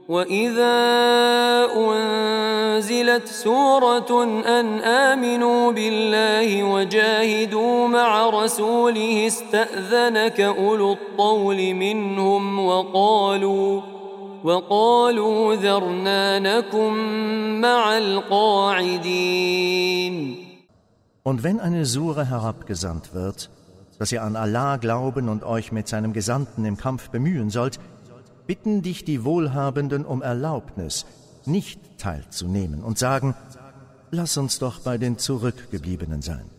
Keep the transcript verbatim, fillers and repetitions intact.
وَإِذَا أُنزِلَتْ سُورَةٌ أَنْ آمِنُوا بِاللَّهِ وَجَاهِدُوا مَعَ رَسُولِهِ اسْتَأْذَنَكَ أُولُو الطَّوْلِ مِنْهُمْ وَقَالُوا وَقَالُوا ذَرْنَا نَكُن مَّعَ الْقَاعِدِينَ. Und wenn eine Sure herabgesandt wird, dass ihr an Allah glauben und euch mit seinem Gesandten im Kampf bemühen sollt, bitten dich die Wohlhabenden um Erlaubnis, nicht teilzunehmen und sagen, lass uns doch bei den Zurückgebliebenen sein.